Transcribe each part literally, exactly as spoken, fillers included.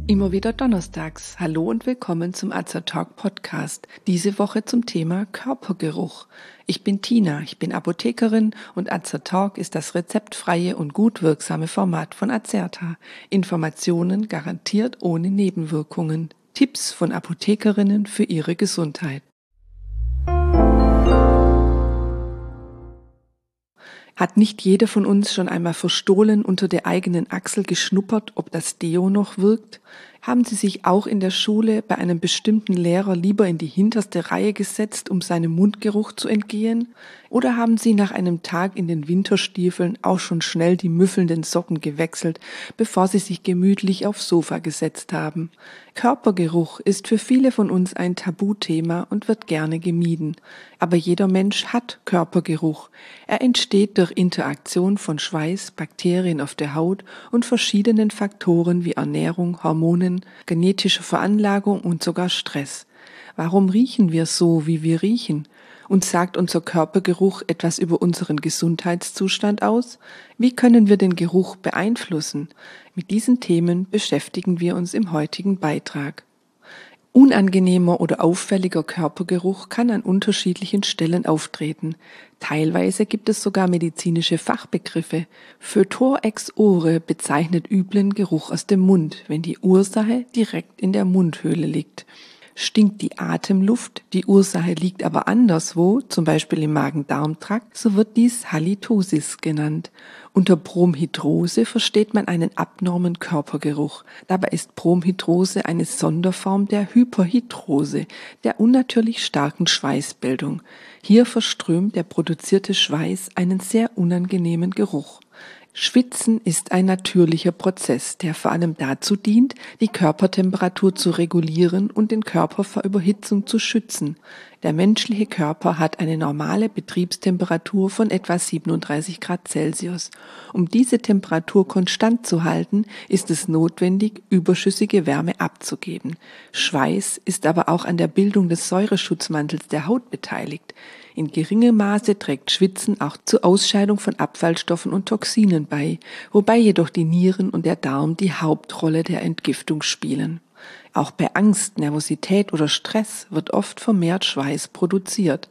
Immer wieder donnerstags. Hallo und willkommen zum Azertalk Podcast. Diese Woche zum Thema Körpergeruch. Ich bin Tina, ich bin Apothekerin und Azertalk ist das rezeptfreie und gut wirksame Format von Azerta. Informationen garantiert ohne Nebenwirkungen. Tipps von Apothekerinnen für ihre Gesundheit. Hat nicht jeder von uns schon einmal verstohlen unter der eigenen Achsel geschnuppert, ob das Deo noch wirkt? Haben Sie sich auch in der Schule bei einem bestimmten Lehrer lieber in die hinterste Reihe gesetzt, um seinem Mundgeruch zu entgehen? Oder haben Sie nach einem Tag in den Winterstiefeln auch schon schnell die müffelnden Socken gewechselt, bevor Sie sich gemütlich aufs Sofa gesetzt haben? Körpergeruch ist für viele von uns ein Tabuthema und wird gerne gemieden. Aber jeder Mensch hat Körpergeruch. Er entsteht durch Interaktion von Schweiß, Bakterien auf der Haut und verschiedenen Faktoren wie Ernährung, Hormonen, genetische Veranlagung und sogar Stress. Warum riechen wir so, wie wir riechen? Und sagt unser Körpergeruch etwas über unseren Gesundheitszustand aus? Wie können wir den Geruch beeinflussen? Mit diesen Themen beschäftigen wir uns im heutigen Beitrag. Unangenehmer oder auffälliger Körpergeruch kann an unterschiedlichen Stellen auftreten. Teilweise gibt es sogar medizinische Fachbegriffe. Foetor ex ore bezeichnet üblen Geruch aus dem Mund, wenn die Ursache direkt in der Mundhöhle liegt. Stinkt die Atemluft, die Ursache liegt aber anderswo, zum Beispiel im Magen-Darm-Trakt, so wird dies Halitosis genannt. Unter Bromhidrose versteht man einen abnormen Körpergeruch. Dabei ist Bromhidrose eine Sonderform der Hyperhidrose, der unnatürlich starken Schweißbildung. Hier verströmt der produzierte Schweiß einen sehr unangenehmen Geruch. Schwitzen ist ein natürlicher Prozess, der vor allem dazu dient, die Körpertemperatur zu regulieren und den Körper vor Überhitzung zu schützen. Der menschliche Körper hat eine normale Betriebstemperatur von etwa siebenunddreißig Grad Celsius. Um diese Temperatur konstant zu halten, ist es notwendig, überschüssige Wärme abzugeben. Schweiß ist aber auch an der Bildung des Säureschutzmantels der Haut beteiligt. In geringem Maße trägt Schwitzen auch zur Ausscheidung von Abfallstoffen und Toxinen bei, wobei jedoch die Nieren und der Darm die Hauptrolle der Entgiftung spielen. Auch bei Angst, Nervosität oder Stress wird oft vermehrt Schweiß produziert.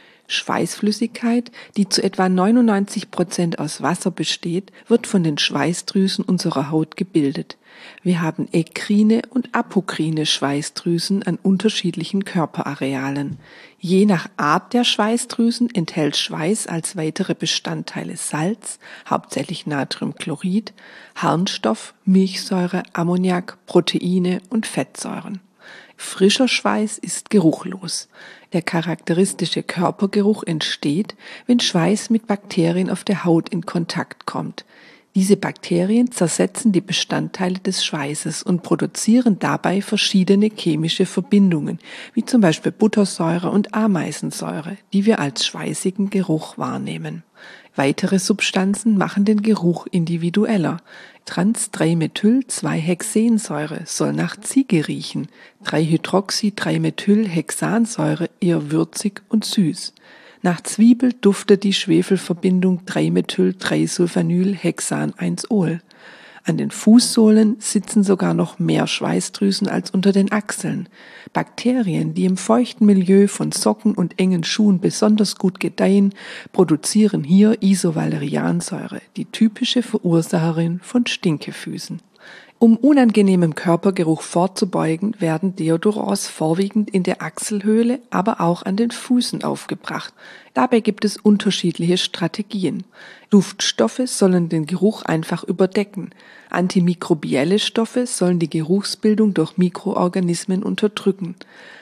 Schweißflüssigkeit, die zu etwa neunundneunzig Prozent aus Wasser besteht, wird von den Schweißdrüsen unserer Haut gebildet. Wir haben ekrine und apokrine Schweißdrüsen an unterschiedlichen Körperarealen. Je nach Art der Schweißdrüsen enthält Schweiß als weitere Bestandteile Salz, hauptsächlich Natriumchlorid, Harnstoff, Milchsäure, Ammoniak, Proteine und Fettsäuren. Frischer Schweiß ist geruchlos. Der charakteristische Körpergeruch entsteht, wenn Schweiß mit Bakterien auf der Haut in Kontakt kommt. Diese Bakterien zersetzen die Bestandteile des Schweißes und produzieren dabei verschiedene chemische Verbindungen, wie zum Beispiel Buttersäure und Ameisensäure, die wir als schweißigen Geruch wahrnehmen. Weitere Substanzen machen den Geruch individueller. trans drei methyl zwei hexensäure soll nach Ziege riechen, drei hydroxy drei methyl hexansäure eher würzig und süß. Nach Zwiebel duftet die Schwefelverbindung drei methyl drei sulfanyl hexan eins ol. An den Fußsohlen sitzen sogar noch mehr Schweißdrüsen als unter den Achseln. Bakterien, die im feuchten Milieu von Socken und engen Schuhen besonders gut gedeihen, produzieren hier Isovaleriansäure, die typische Verursacherin von Stinkefüßen. Um unangenehmem Körpergeruch vorzubeugen, werden Deodorants vorwiegend in der Achselhöhle, aber auch an den Füßen aufgebracht. Dabei gibt es unterschiedliche Strategien. Duftstoffe sollen den Geruch einfach überdecken. Antimikrobielle Stoffe sollen die Geruchsbildung durch Mikroorganismen unterdrücken.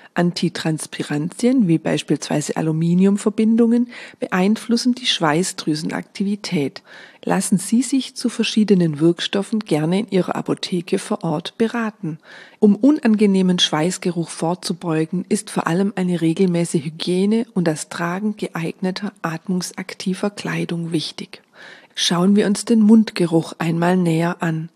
Antitranspirantien, wie beispielsweise Aluminiumverbindungen, beeinflussen die Schweißdrüsenaktivität. Lassen Sie sich zu verschiedenen Wirkstoffen gerne in Ihrer Apotheke vor Ort beraten. Um unangenehmen Schweißgeruch vorzubeugen, ist vor allem eine regelmäßige Hygiene und das Tragen geeigneter atmungsaktiver Kleidung wichtig. Schauen wir uns den Mundgeruch einmal näher an.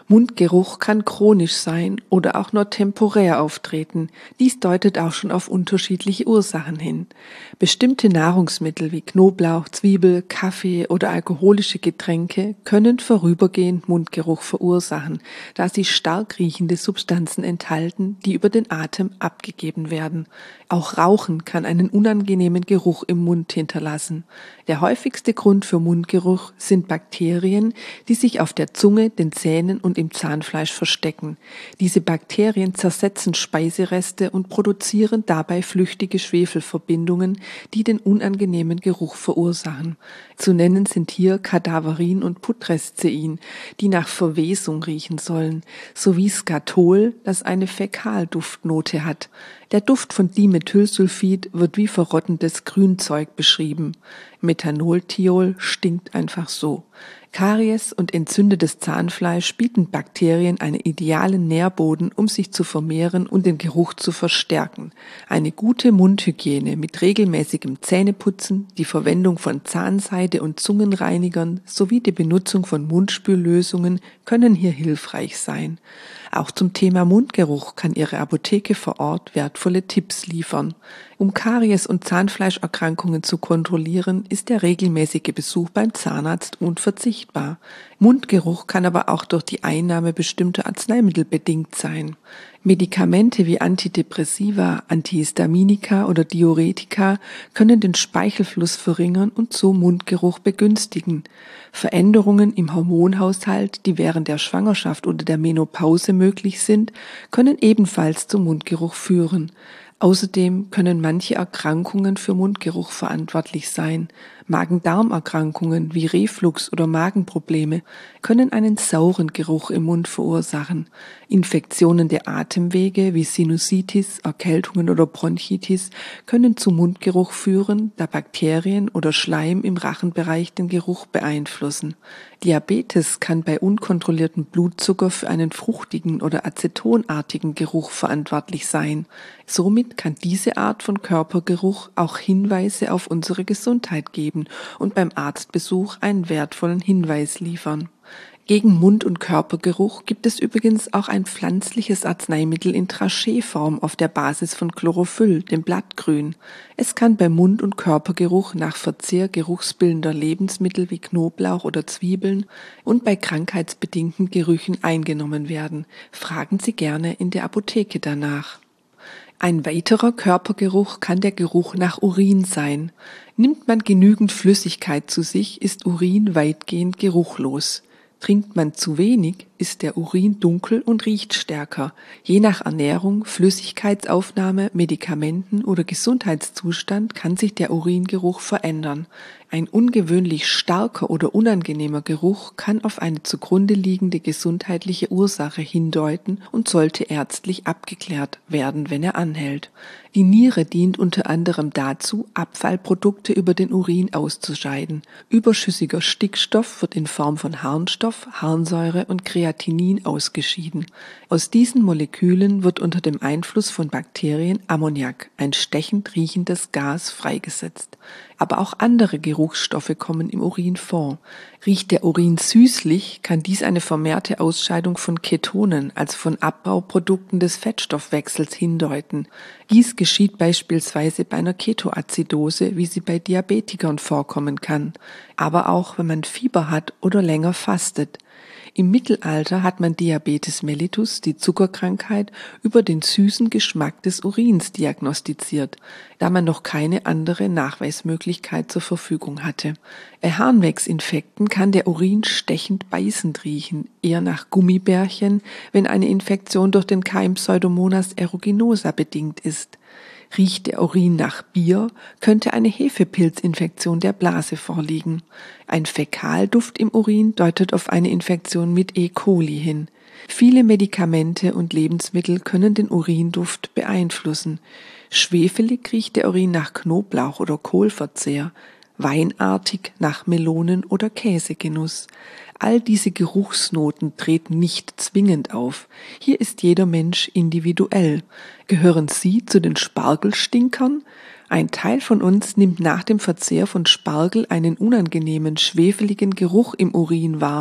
Mundgeruch kann chronisch sein oder auch nur temporär auftreten. Dies deutet auch schon auf unterschiedliche Ursachen hin. Bestimmte Nahrungsmittel wie Knoblauch, Zwiebel, Kaffee oder alkoholische Getränke können vorübergehend Mundgeruch verursachen, da sie stark riechende Substanzen enthalten, die über den Atem abgegeben werden. Auch Rauchen kann einen unangenehmen Geruch im Mund hinterlassen. Der häufigste Grund für Mundgeruch sind Bakterien, die sich auf der Zunge, den Zähnen und im Zahnfleisch verstecken. Diese Bakterien zersetzen Speisereste und produzieren dabei flüchtige Schwefelverbindungen, die den unangenehmen Geruch verursachen. Zu nennen sind hier Kadaverin und Putrescein, die nach Verwesung riechen sollen, sowie Skatol, das eine Fäkalduftnote hat. Der Duft von Dimethylsulfid wird wie verrottendes Grünzeug beschrieben. Methanolthiol stinkt einfach so. Karies und entzündetes Zahnfleisch bieten Bakterien einen idealen Nährboden, um sich zu vermehren und den Geruch zu verstärken. Eine gute Mundhygiene mit regelmäßigem Zähneputzen, die Verwendung von Zahnseide und Zungenreinigern sowie die Benutzung von Mundspüllösungen können hier hilfreich sein. Auch zum Thema Mundgeruch kann Ihre Apotheke vor Ort wertvolle Tipps liefern. Um Karies- und Zahnfleischerkrankungen zu kontrollieren, ist der regelmäßige Besuch beim Zahnarzt unverzichtbar. Mundgeruch kann aber auch durch die Einnahme bestimmter Arzneimittel bedingt sein. Medikamente wie Antidepressiva, Antihistaminika oder Diuretika können den Speichelfluss verringern und so Mundgeruch begünstigen. Veränderungen im Hormonhaushalt, die während der Schwangerschaft oder der Menopause möglich sind, können ebenfalls zum Mundgeruch führen. Außerdem können manche Erkrankungen für Mundgeruch verantwortlich sein. Magen-Darm-Erkrankungen wie Reflux oder Magenprobleme können einen sauren Geruch im Mund verursachen. Infektionen der Atemwege wie Sinusitis, Erkältungen oder Bronchitis können zu Mundgeruch führen, da Bakterien oder Schleim im Rachenbereich den Geruch beeinflussen. Diabetes kann bei unkontrolliertem Blutzucker für einen fruchtigen oder acetonartigen Geruch verantwortlich sein. Somit kann diese Art von Körpergeruch auch Hinweise auf unsere Gesundheit geben und beim Arztbesuch einen wertvollen Hinweis liefern. Gegen Mund- und Körpergeruch gibt es übrigens auch ein pflanzliches Arzneimittel in Trachéform auf der Basis von Chlorophyll, dem Blattgrün. Es kann bei Mund- und Körpergeruch nach Verzehr geruchsbildender Lebensmittel wie Knoblauch oder Zwiebeln und bei krankheitsbedingten Gerüchen eingenommen werden. Fragen Sie gerne in der Apotheke danach. Ein weiterer Körpergeruch kann der Geruch nach Urin sein. Nimmt man genügend Flüssigkeit zu sich, ist Urin weitgehend geruchlos. Trinkt man zu wenig, ist der Urin dunkel und riecht stärker. Je nach Ernährung, Flüssigkeitsaufnahme, Medikamenten oder Gesundheitszustand kann sich der Uringeruch verändern. Ein ungewöhnlich starker oder unangenehmer Geruch kann auf eine zugrunde liegende gesundheitliche Ursache hindeuten und sollte ärztlich abgeklärt werden, wenn er anhält. Die Niere dient unter anderem dazu, Abfallprodukte über den Urin auszuscheiden. Überschüssiger Stickstoff wird in Form von Harnstoff, Harnsäure und Kreatinin ausgeschieden. Aus diesen Molekülen wird unter dem Einfluss von Bakterien Ammoniak, ein stechend riechendes Gas, freigesetzt. Aber auch andere Geruchsstoffe kommen im Urin vor. Riecht der Urin süßlich, kann dies eine vermehrte Ausscheidung von Ketonen, also von Abbauprodukten des Fettstoffwechsels, hindeuten. Dies geschieht beispielsweise bei einer Ketoazidose, wie sie bei Diabetikern vorkommen kann, aber auch wenn man Fieber hat oder länger fastet. Im Mittelalter hat man Diabetes mellitus, die Zuckerkrankheit, über den süßen Geschmack des Urins diagnostiziert, da man noch keine andere Nachweismöglichkeit zur Verfügung hatte. Bei Harnwegsinfekten kann der Urin stechend beißend riechen, eher nach Gummibärchen, wenn eine Infektion durch den Keim Pseudomonas aeruginosa bedingt ist. Riecht der Urin nach Bier, könnte eine Hefepilzinfektion der Blase vorliegen. Ein Fäkalduft im Urin deutet auf eine Infektion mit E. coli hin. Viele Medikamente und Lebensmittel können den Urinduft beeinflussen. Schwefelig riecht der Urin nach Knoblauch oder Kohlverzehr, weinartig nach Melonen- oder Käsegenuss. All diese Geruchsnoten treten nicht zwingend auf. Hier ist jeder Mensch individuell. Gehören Sie zu den Spargelstinkern? Ein Teil von uns nimmt nach dem Verzehr von Spargel einen unangenehmen, schwefeligen Geruch im Urin wahr.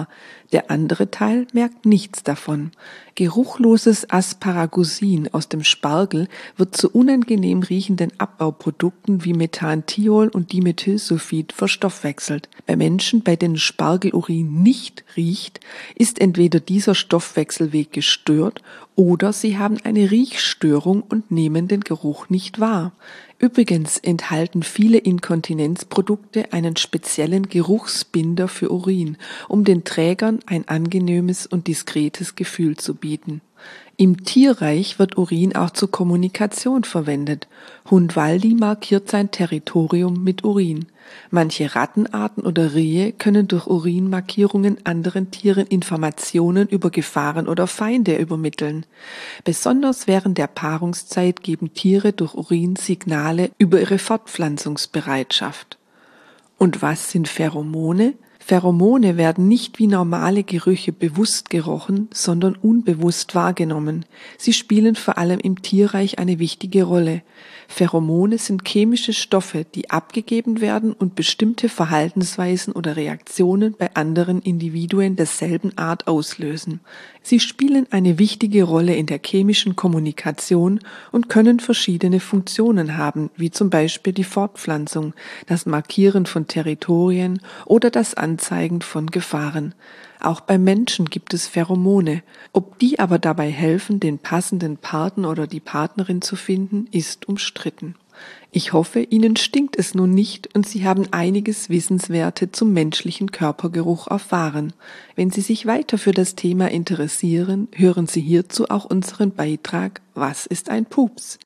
Der andere Teil merkt nichts davon. Geruchloses Asparagusin aus dem Spargel wird zu unangenehm riechenden Abbauprodukten wie Methantiol und Dimethylsulfid verstoffwechselt. Bei Menschen, bei denen Spargelurin nicht riecht, ist entweder dieser Stoffwechselweg gestört oder sie haben eine Riechstörung und nehmen den Geruch nicht wahr. Übrigens enthalten viele Inkontinenzprodukte einen speziellen Geruchsbinder für Urin, um den Trägern ein angenehmes und diskretes Gefühl zu bieten. Im Tierreich wird Urin auch zur Kommunikation verwendet. Hund Waldi markiert sein Territorium mit Urin. Manche Rattenarten oder Rehe können durch Urinmarkierungen anderen Tieren Informationen über Gefahren oder Feinde übermitteln. Besonders während der Paarungszeit geben Tiere durch Urin Signale über ihre Fortpflanzungsbereitschaft. Und was sind Pheromone? Pheromone werden nicht wie normale Gerüche bewusst gerochen, sondern unbewusst wahrgenommen. Sie spielen vor allem im Tierreich eine wichtige Rolle. Pheromone sind chemische Stoffe, die abgegeben werden und bestimmte Verhaltensweisen oder Reaktionen bei anderen Individuen derselben Art auslösen. Sie spielen eine wichtige Rolle in der chemischen Kommunikation und können verschiedene Funktionen haben, wie zum Beispiel die Fortpflanzung, das Markieren von Territorien oder das Anzeigen von Gefahren. Auch beim Menschen gibt es Pheromone. Ob die aber dabei helfen, den passenden Partner oder die Partnerin zu finden, ist umstritten. Ich hoffe, Ihnen stinkt es nun nicht und Sie haben einiges Wissenswerte zum menschlichen Körpergeruch erfahren. Wenn Sie sich weiter für das Thema interessieren, hören Sie hierzu auch unseren Beitrag „Was ist ein Pups?".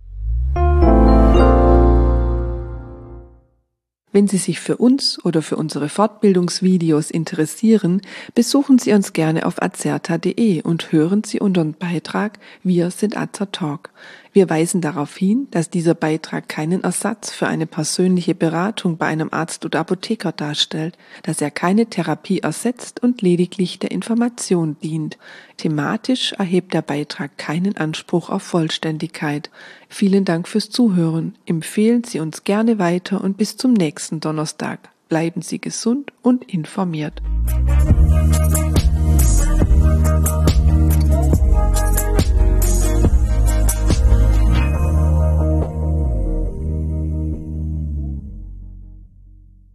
Wenn Sie sich für uns oder für unsere Fortbildungsvideos interessieren, besuchen Sie uns gerne auf azerta punkt de und hören Sie unseren Beitrag „Wir sind Azertalk". Wir weisen darauf hin, dass dieser Beitrag keinen Ersatz für eine persönliche Beratung bei einem Arzt oder Apotheker darstellt, dass er keine Therapie ersetzt und lediglich der Information dient. Thematisch erhebt der Beitrag keinen Anspruch auf Vollständigkeit. Vielen Dank fürs Zuhören. Empfehlen Sie uns gerne weiter und bis zum nächsten Donnerstag. Bleiben Sie gesund und informiert.